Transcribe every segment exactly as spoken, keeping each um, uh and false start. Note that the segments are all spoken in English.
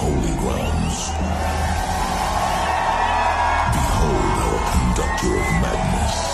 holy grounds. Behold our conductor of madness.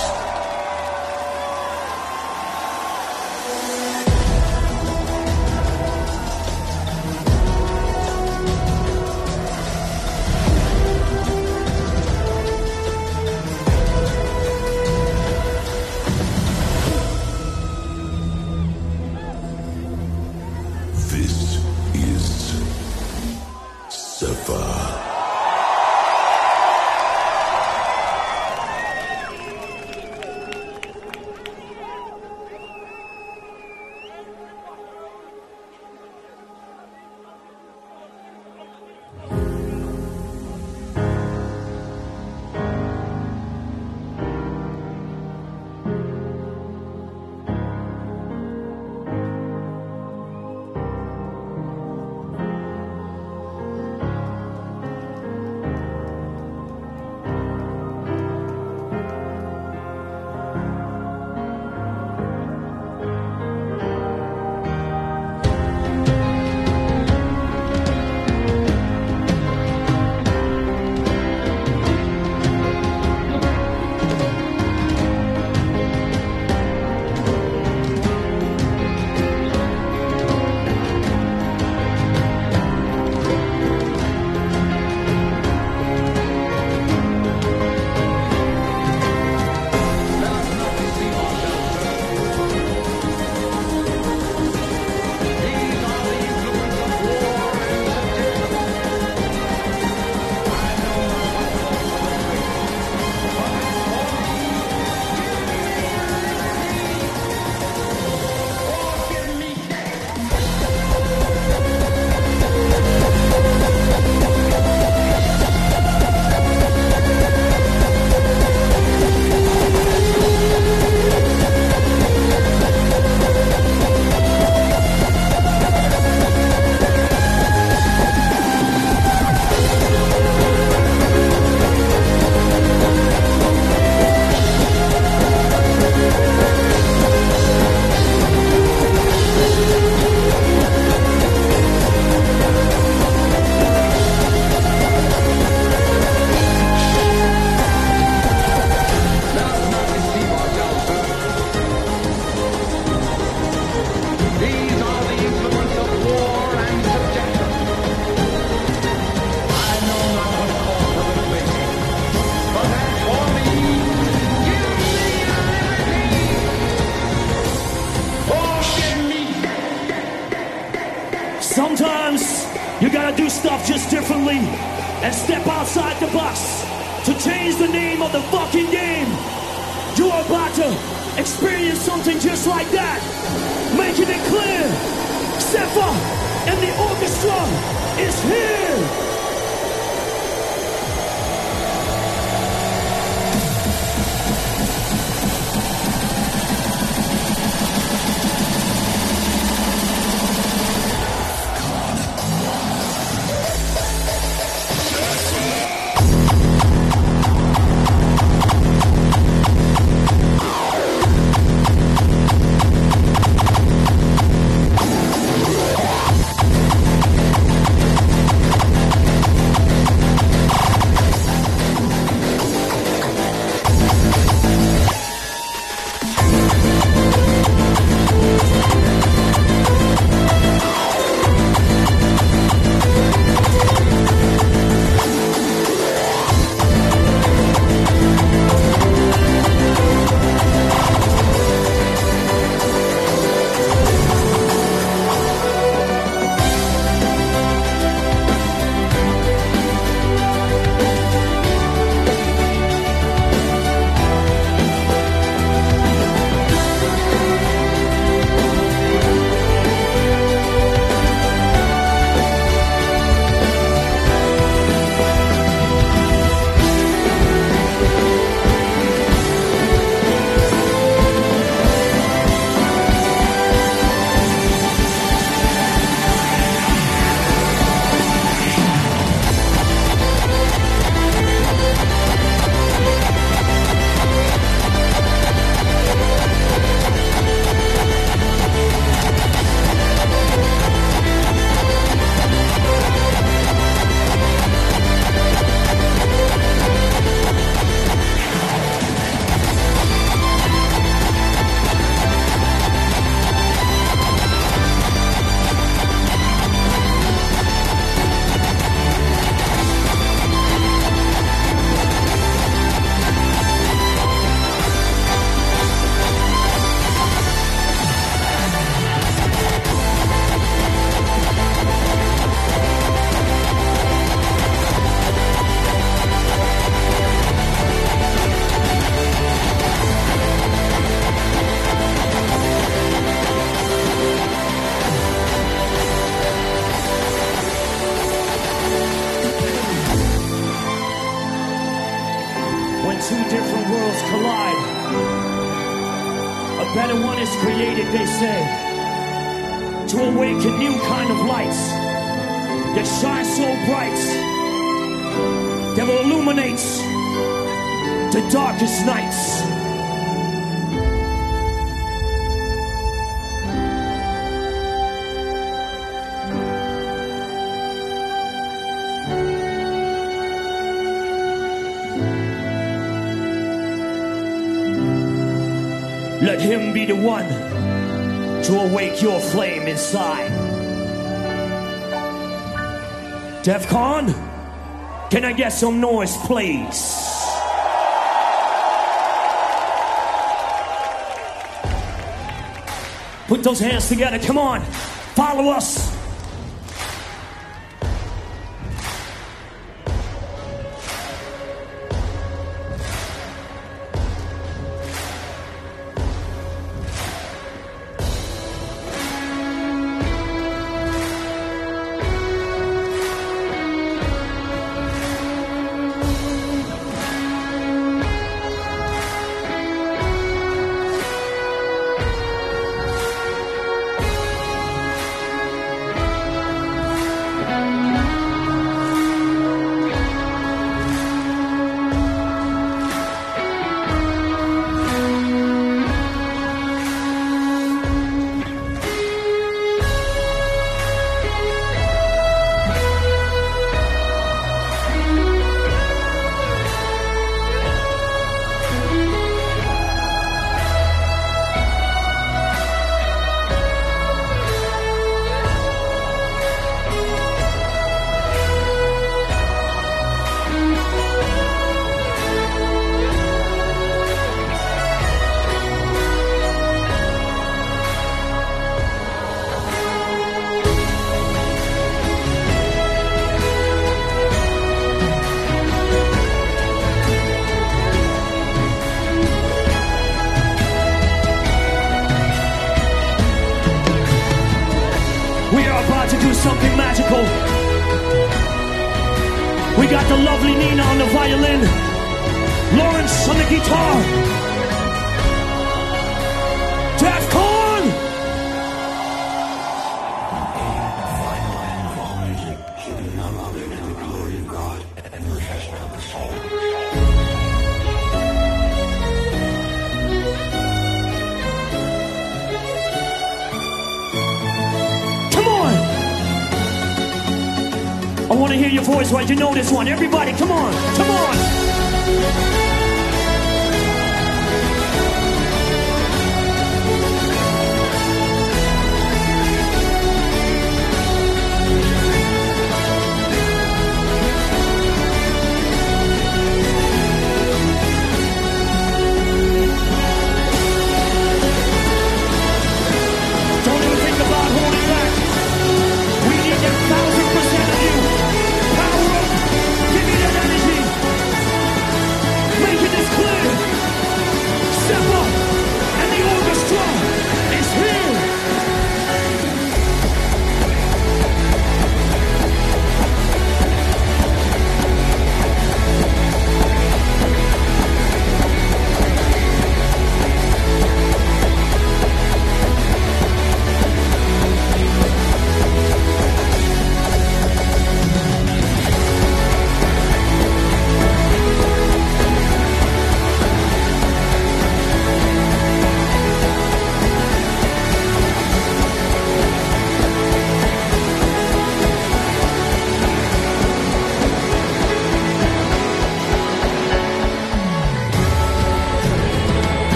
Sometimes you gotta do stuff just differently and step outside the box to change the name of the fucking game. You are about to experience something just like that. Making it clear, Zephyr and the orchestra is here. better one is created, they say, to awaken new kind of lights that shine so bright that will illuminate the darkest nights. Let him be the one to awake your flame inside. Defcon, can I get some noise, please? Put those hands together, come on, follow us. Something magical. We got the lovely Nina on the violin, Lawrence on the guitar, Defcon. Giving none other than the glory of God and the refreshment of the soul. I want to hear your voice right, you know this one. Everybody, come on, come on. Don't even think about holding back. We need a thousand percent of you. Power up. Give me that energy.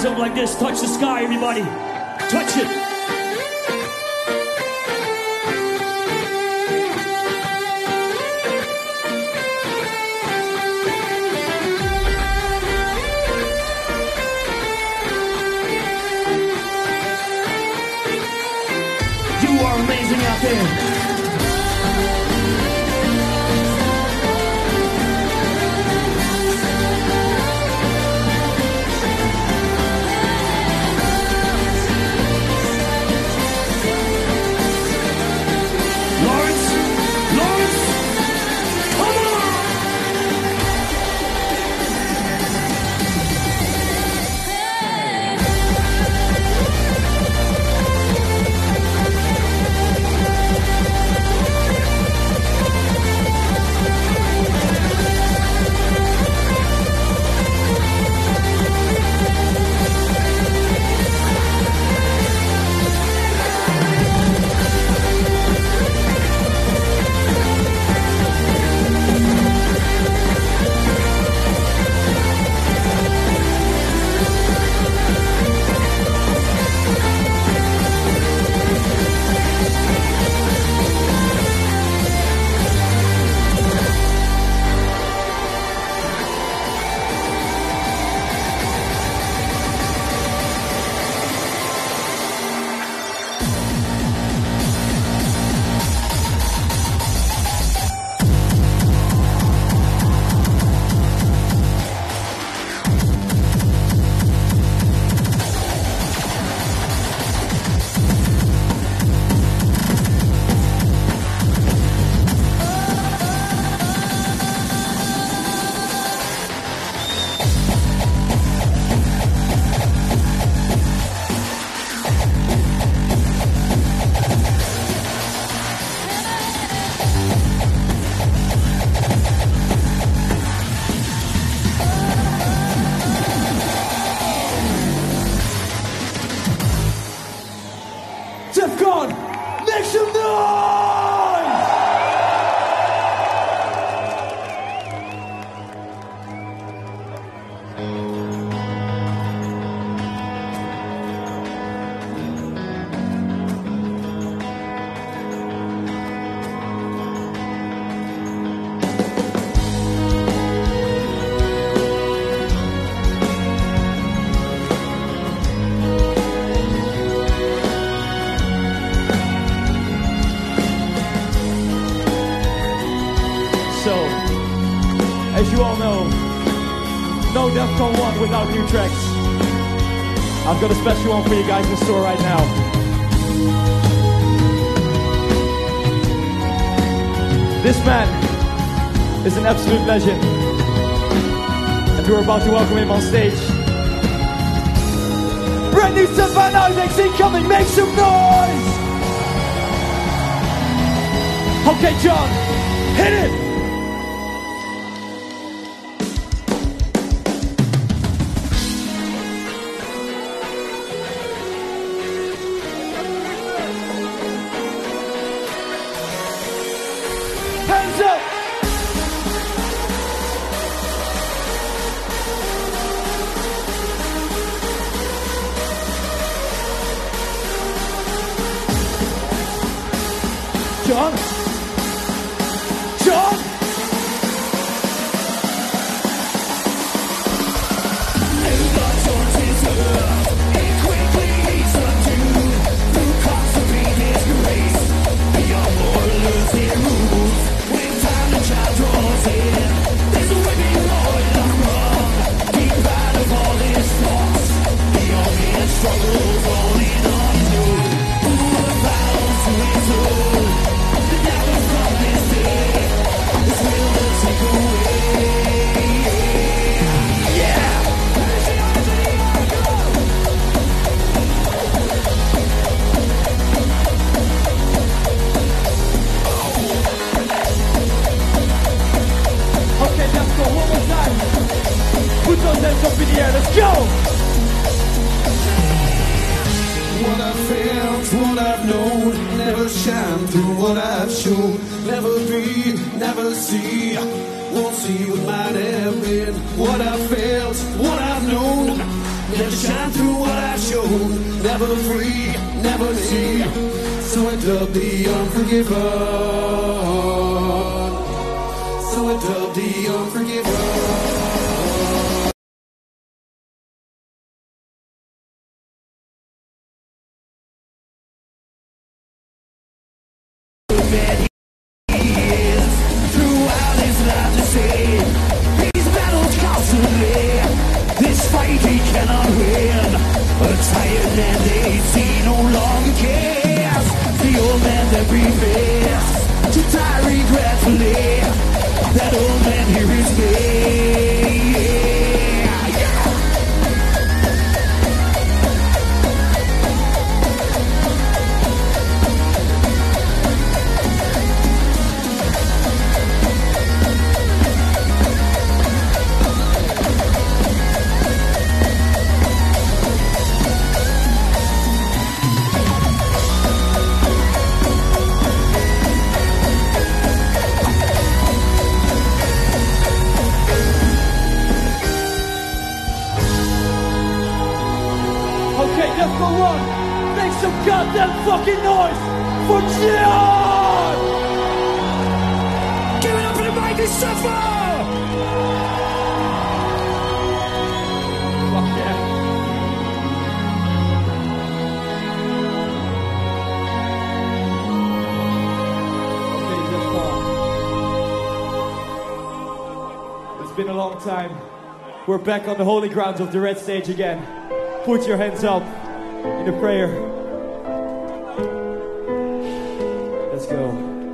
up like this. Touch the sky, everybody. Touch it. You are amazing out there. Defcon, make some noise! So, as you all know, no Defcon one without new tracks. I've got a special one for you guys in store right now. This man is an absolute legend, and we're about to welcome him on stage. Brand new stuff by now, next incoming, make some noise! Okay, John, hit it! Hands up! John? John? Put those hands up in the air, let's go! What I've felt, what I've known, never shine through what I've shown. Never be, never see, won't see what might have been. What I've felt, what I've known, never shine through what I showed. Never free, never see. So I dub the unforgiven. So I dub the unforgiven. We're back on the holy grounds of the red stage again. Put your hands up in a prayer. Let's go.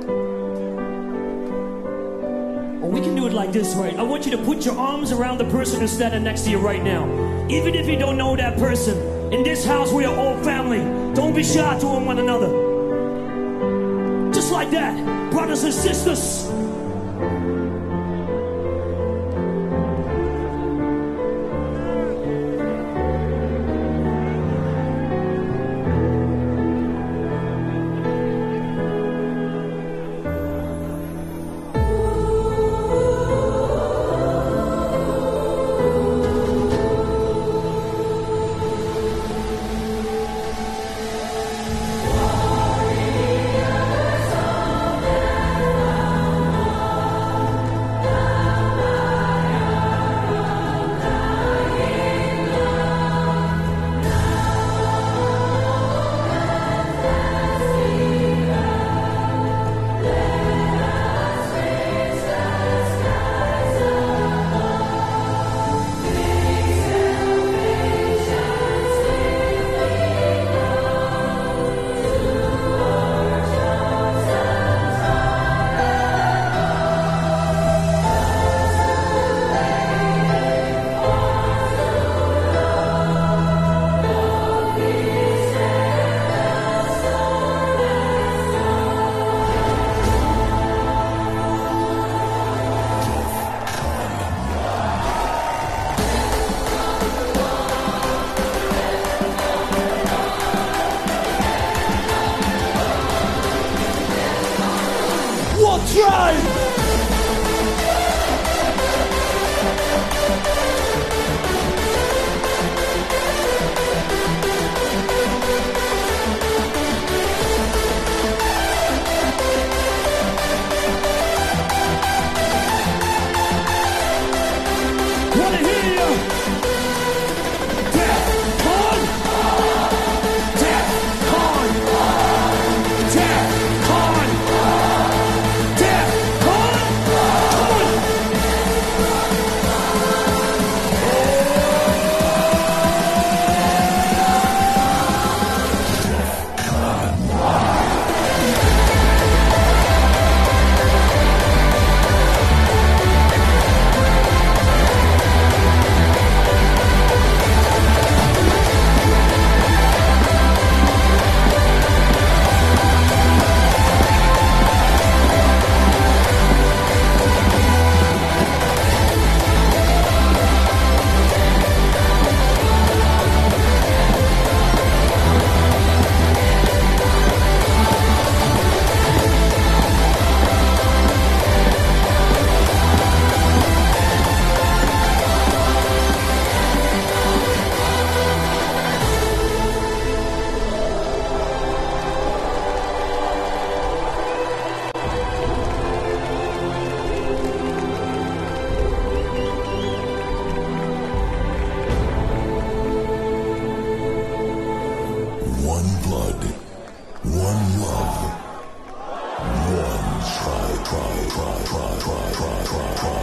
Or we can do it like this, right? I want you to put your arms around the person who's standing next to you right now. Even if you don't know that person. In this house, we are all family. Don't be shy to one another. Just like that, brothers and sisters. Defcon!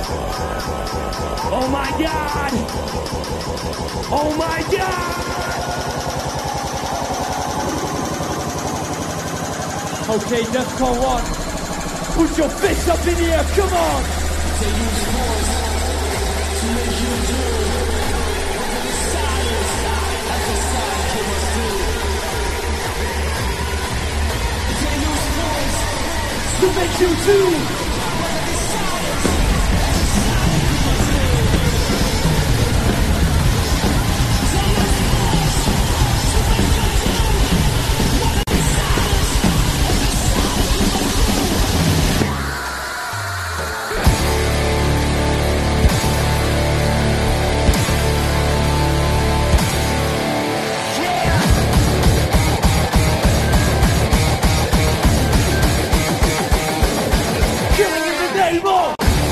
Oh my God! Oh my God! Okay, Defcon one. Put your fists up in the air, come on! They use force to make you do what the desires as a psycho must do. They use force to make you do what the desires as a psycho must do. They use force to make you do what the desires as a psycho must do. Killing in the name of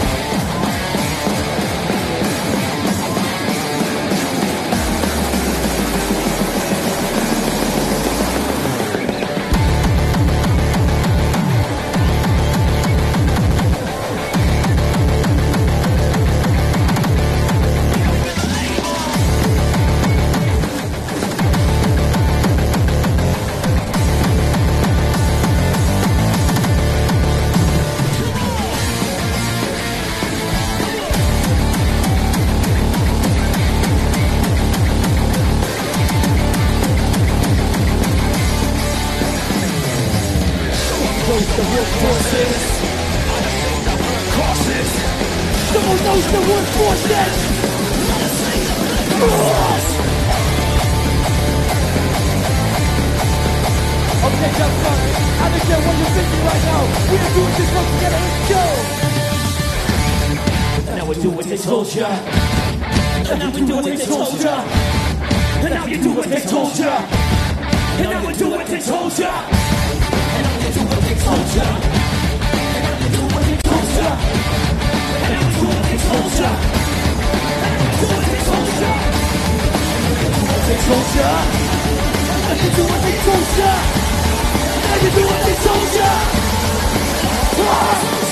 the workforces. Someone knows the workforces. Okay, Defcon, I understand what you're thinking right now. We are doing this work together. Let's go. Now we do what they told ya. And now we do what they told ya. And now you do what they told ya. And now we do what they told ya. And now you do what they told ya. And now you do what they told ya. And now you do what they told ya. And now you do what they told ya. They told ya. Now you do what they told ya. Now you do what they told ya. Ah!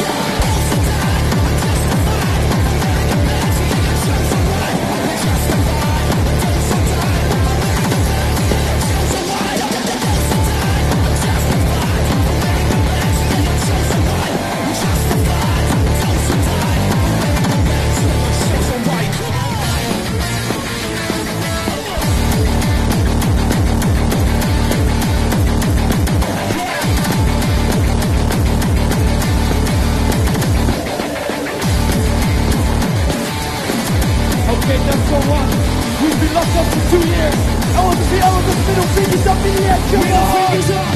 Okay, Defcon one. We've been locked up for two years. I want to see all of the middle fingers up in the air. Come Middle on. fingers up.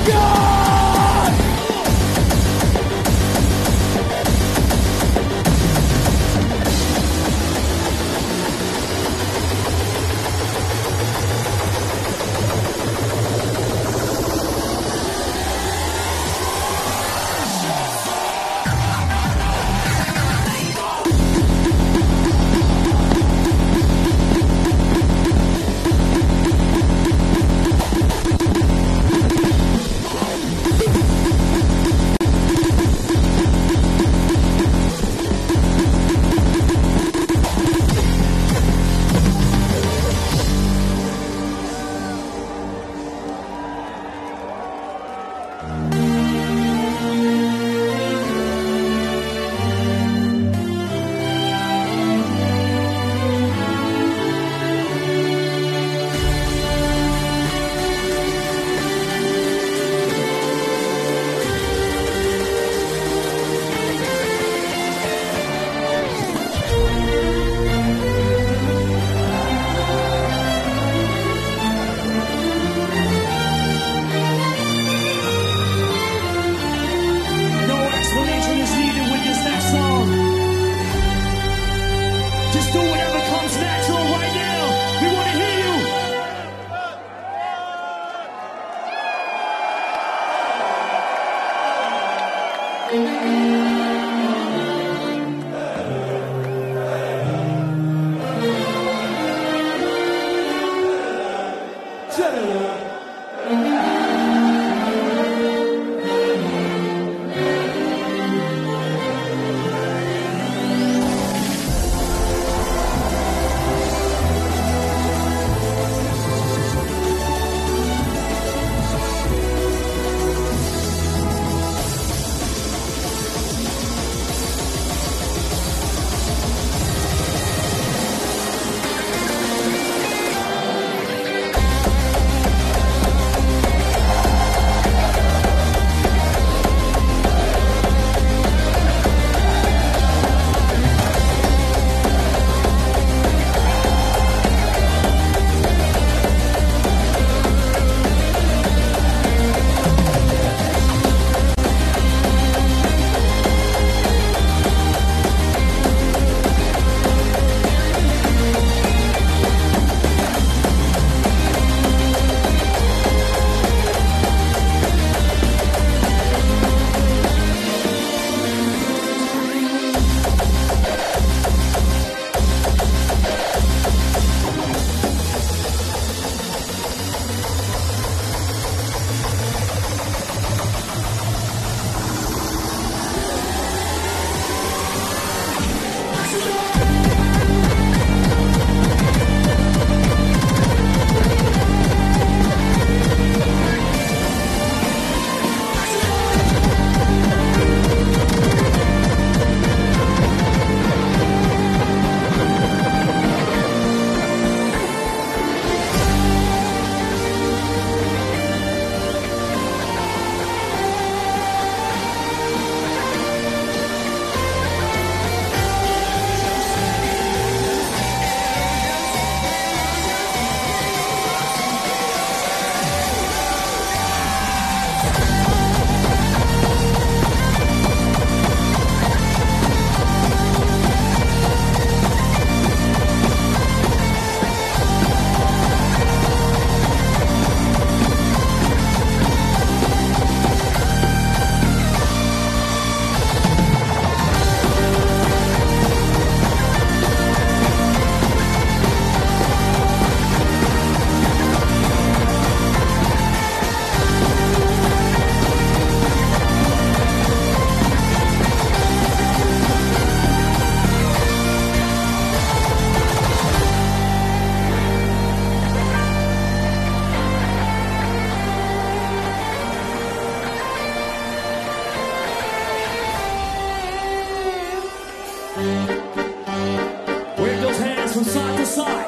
Motherfucker! Wave those hands from side to side.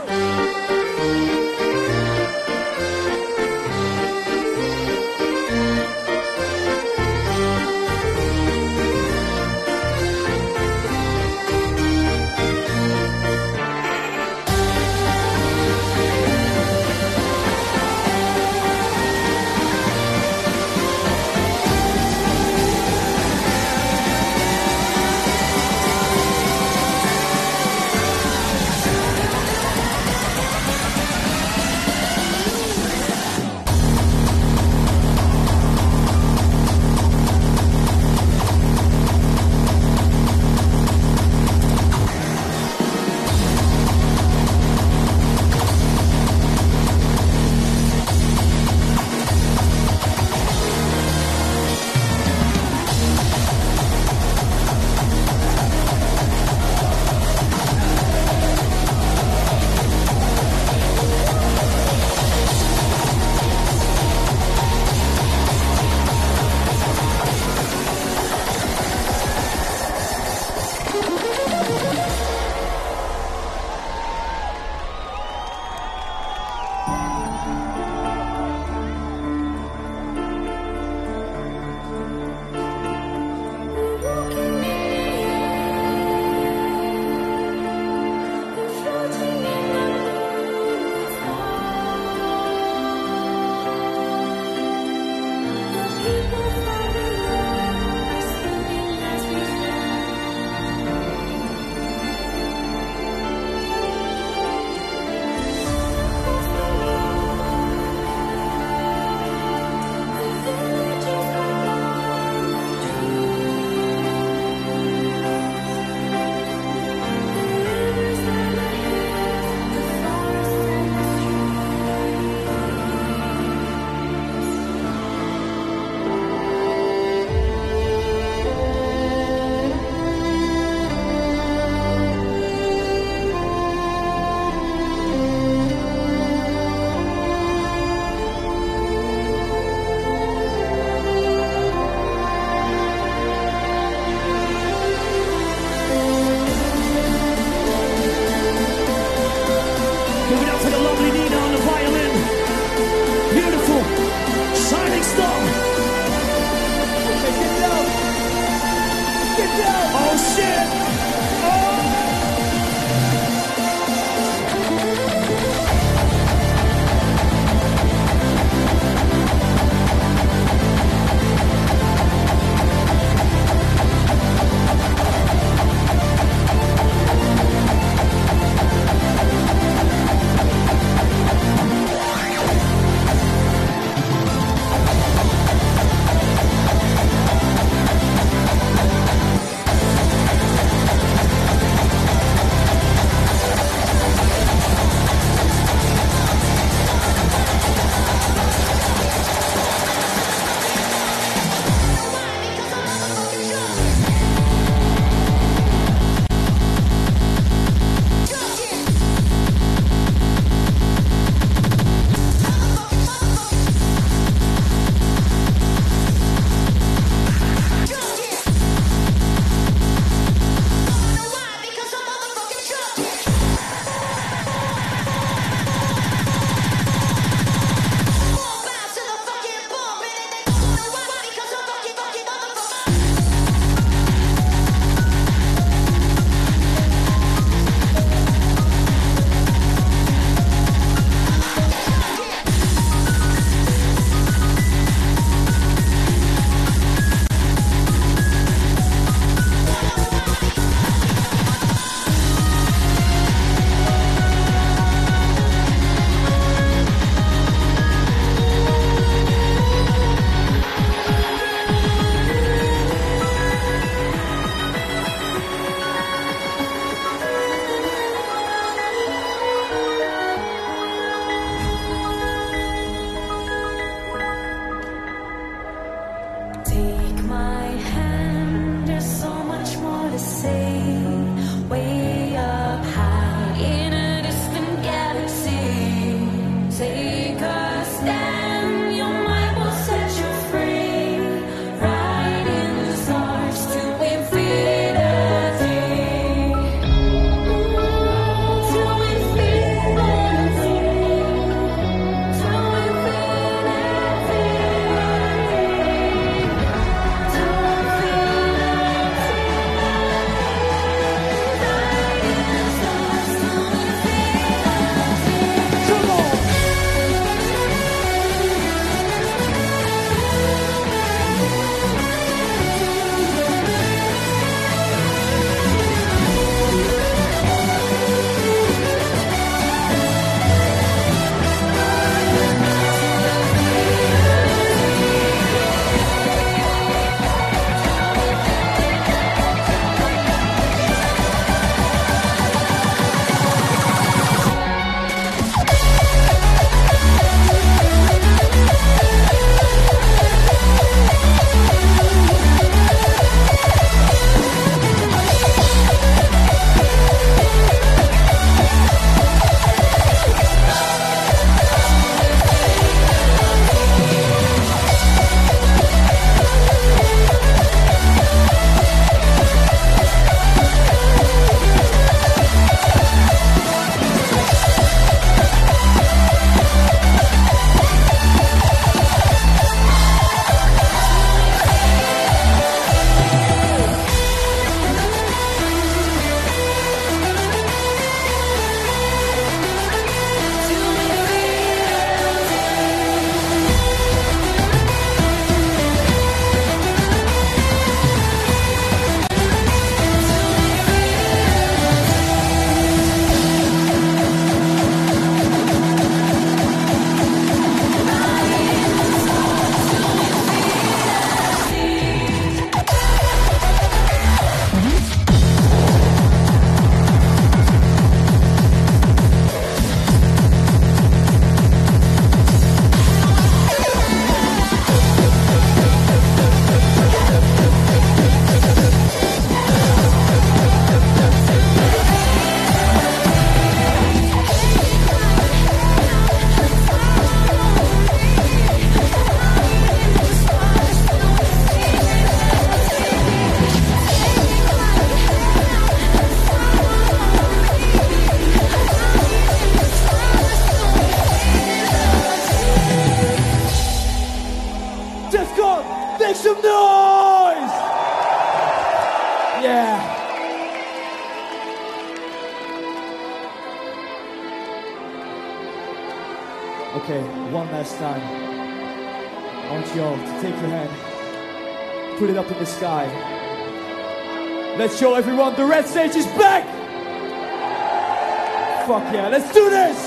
Okay, one last time. I want y'all to take your hand, put it up in the sky. Let's show everyone the red stage is back! Fuck yeah, let's do this!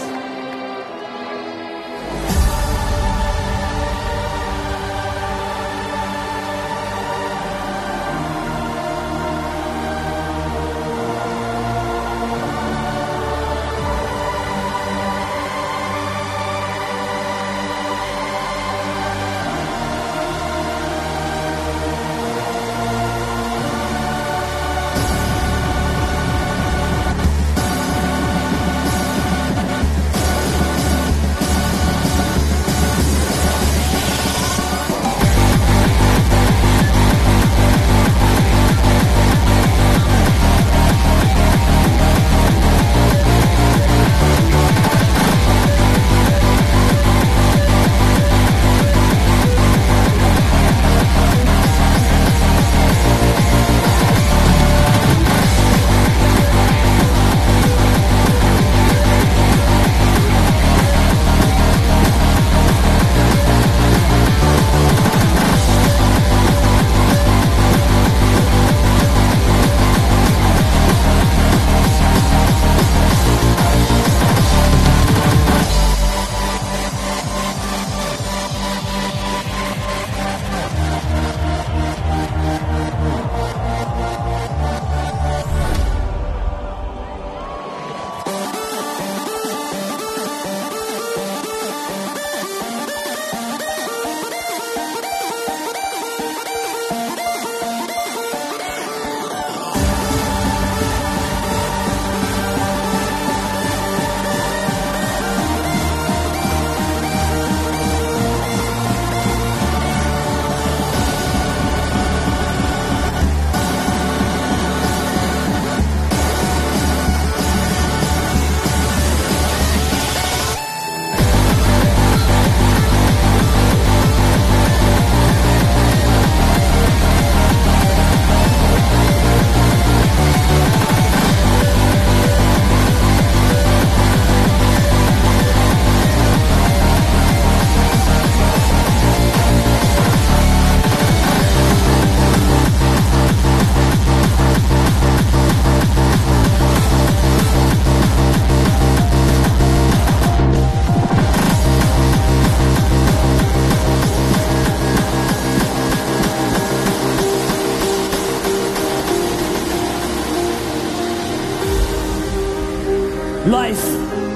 Life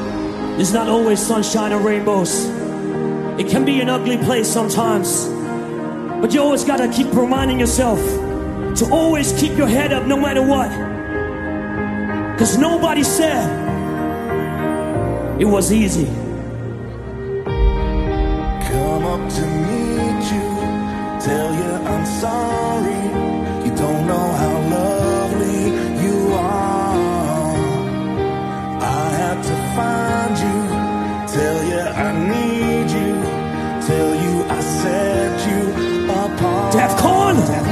is not always sunshine and rainbows. It can be an ugly place sometimes. But you always gotta keep reminding yourself to always keep your head up no matter what. Cause nobody said it was easy. Come up to meet you, tell you I'm sorry. You don't know how lovely you are. I had to find you, tell you I need you, tell you I set you apart. Defcon!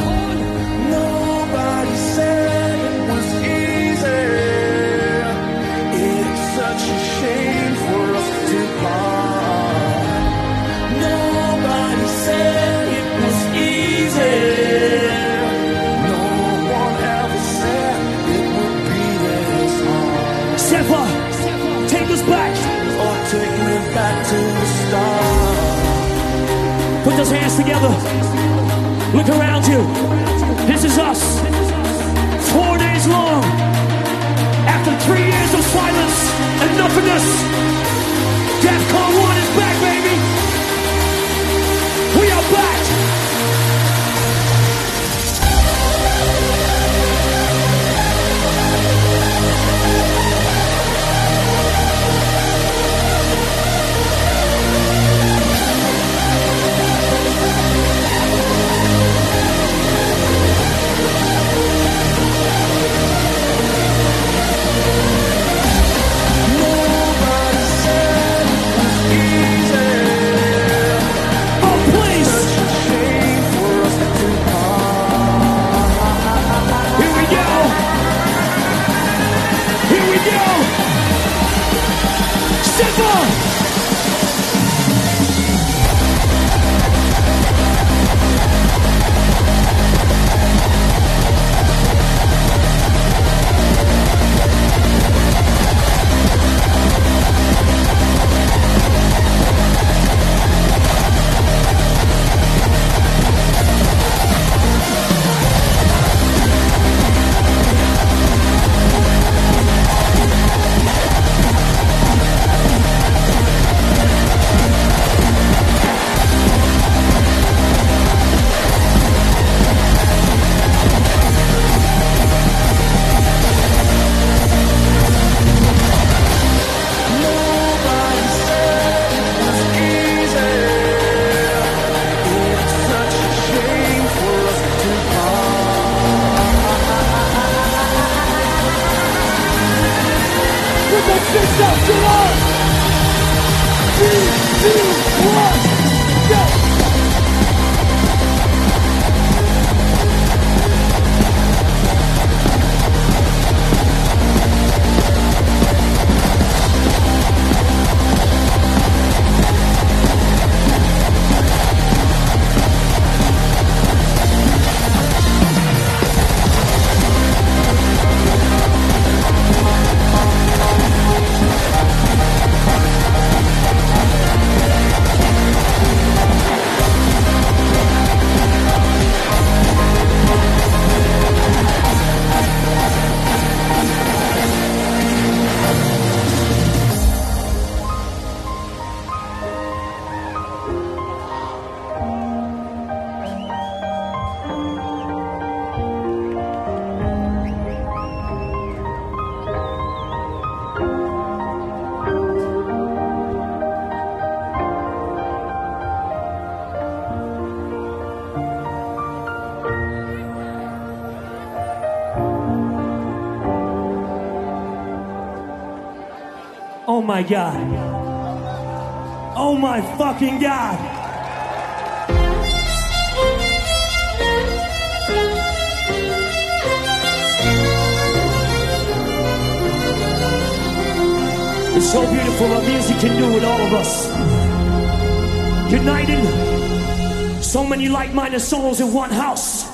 Nobody said it was easy. It's such a shame for us to part. Nobody said it was easy. No one ever said it would be this hard. Sefa, take us back. Or take me back to the start. Put those hands together. Look around you. This is us. Four days long. After three years of silence and nothingness, Defcon one is back, baby. We are back. Put those fists up, come on! Three, two, one, go! Oh my God. Oh my fucking God. It's so beautiful what music can do with all of us. Uniting so many like-minded souls in one house.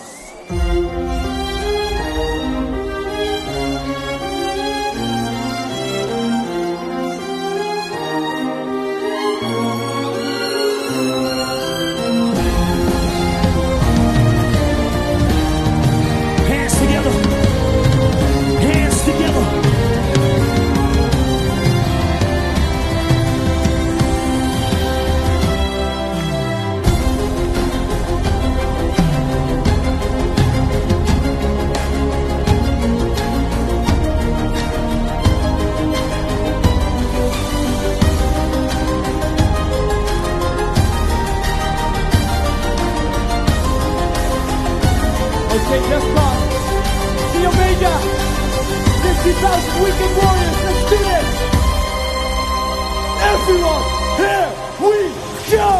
Okay, just come. The Omega. fifty thousand Weekend Warriors. Let's do this. Everyone, here we go.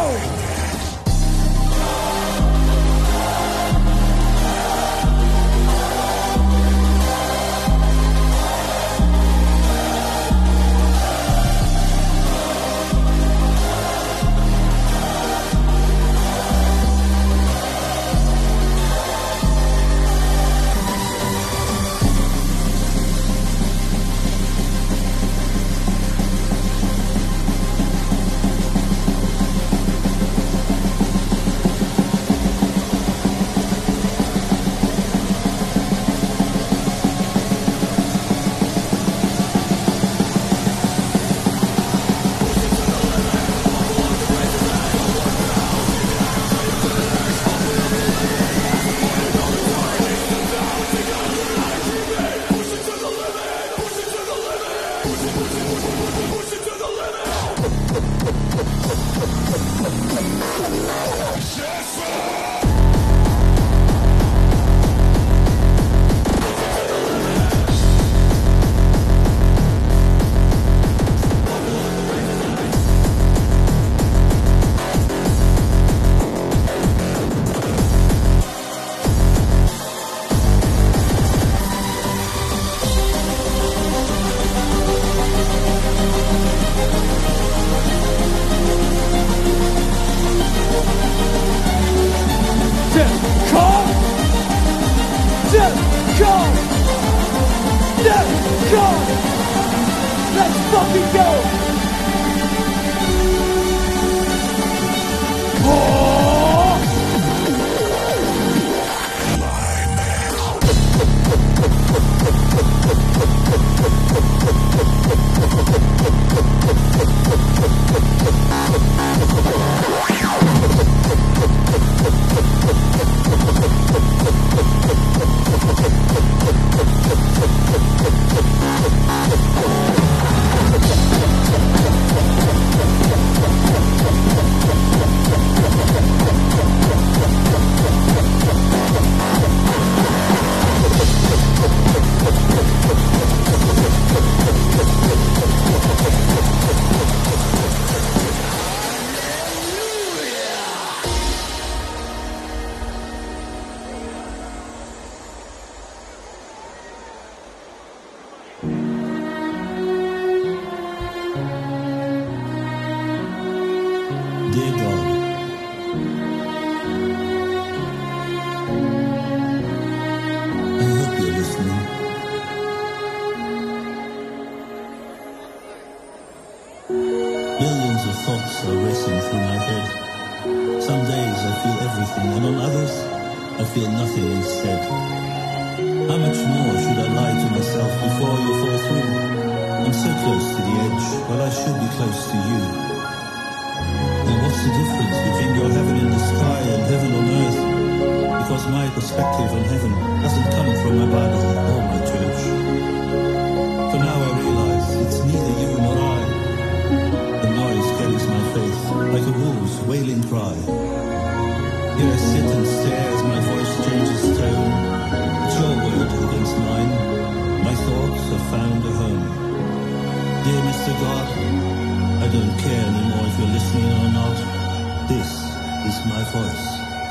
Millions of thoughts are racing through my head. Some days I feel everything, and on others I feel nothing instead. How much more should I lie to myself before you fall through? I'm so close to the edge, but I should be close to you. Then what's the difference between your heaven in the sky and heaven on earth? Because my perspective on heaven doesn't come from my Bible or my church. For now I realize it's neither you nor I. The noise carries my faith like a wolf's wailing cry. Here I sit and stare as my voice changes tone. It's your word against mine. My thoughts have found a home. Dear Mister God, I don't care anymore if you're listening or not. This is my voice.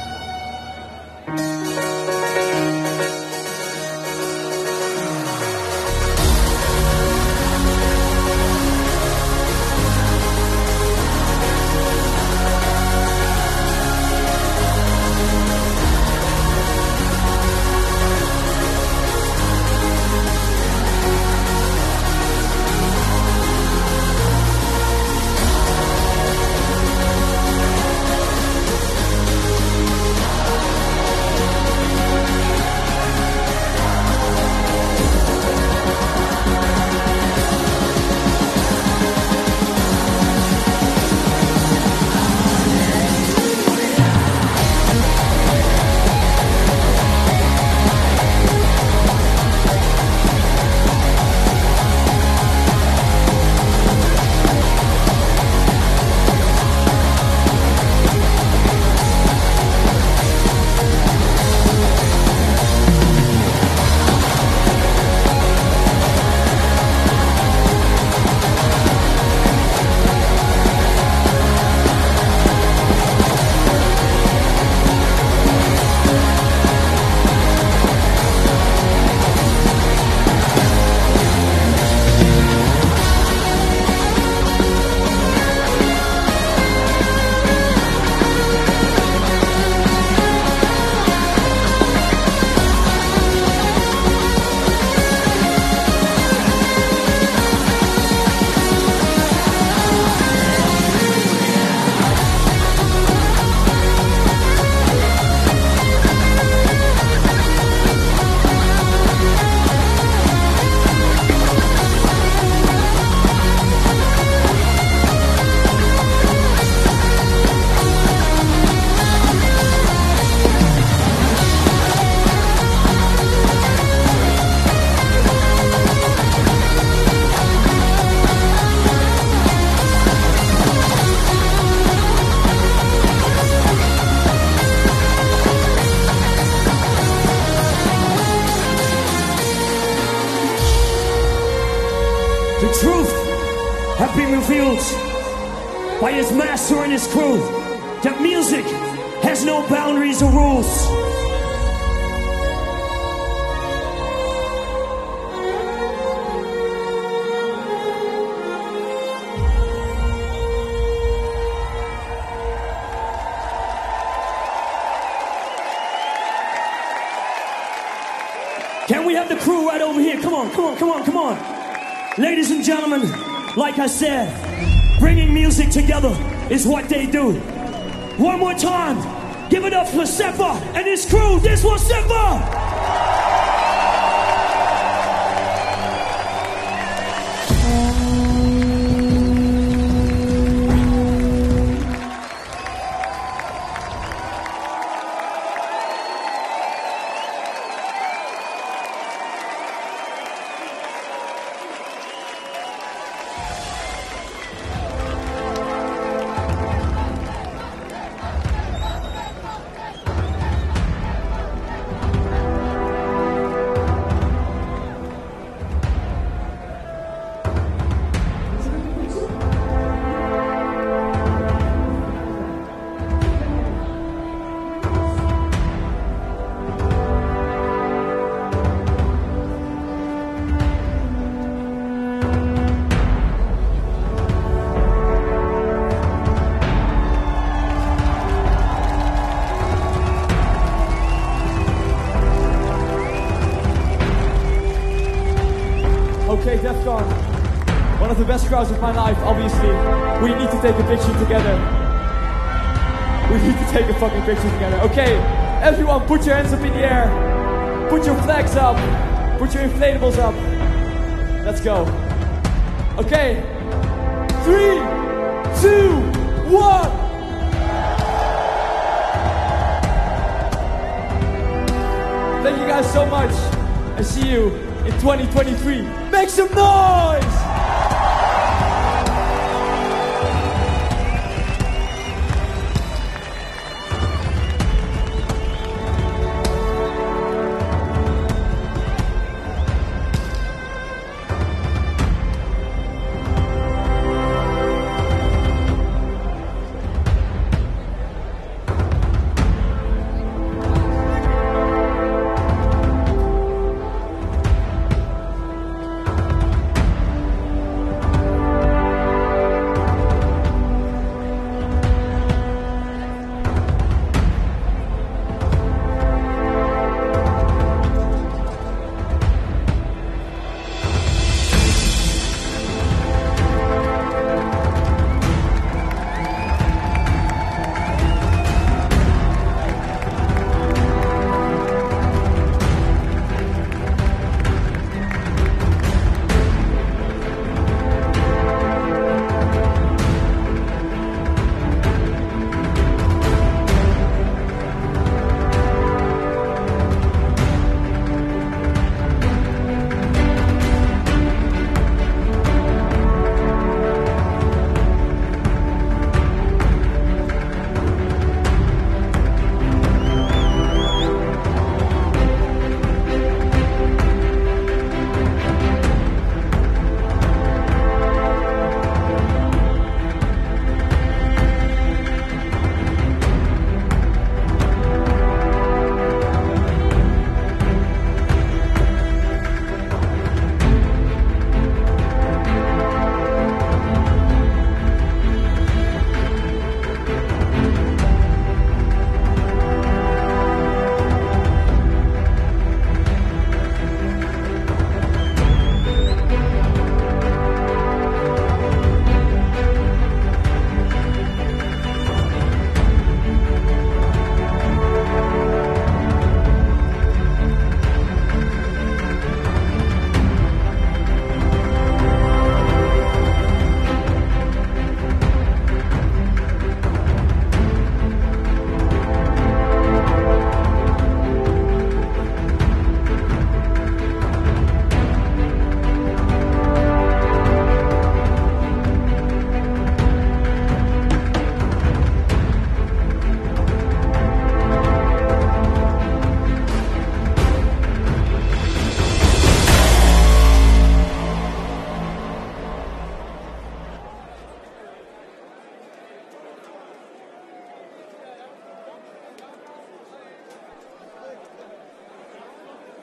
By his master and his crew, that music has no boundaries or rules. Can we have the crew right over here? Come on, come on, come on, come on. Ladies and gentlemen, like I said, bringing music together is what they do. One more time, give it up for Sepa and his crew. This was Sepa! Okay, Defcon. One of the best crowds of my life, obviously. We need to take a picture together. We need to take a fucking picture together. Okay, everyone put your hands up in the air. Put your flags up. Put your inflatables up. Let's go. Okay. Three, two, one. Thank you guys so much. And see you in twenty twenty-three. Make some noise!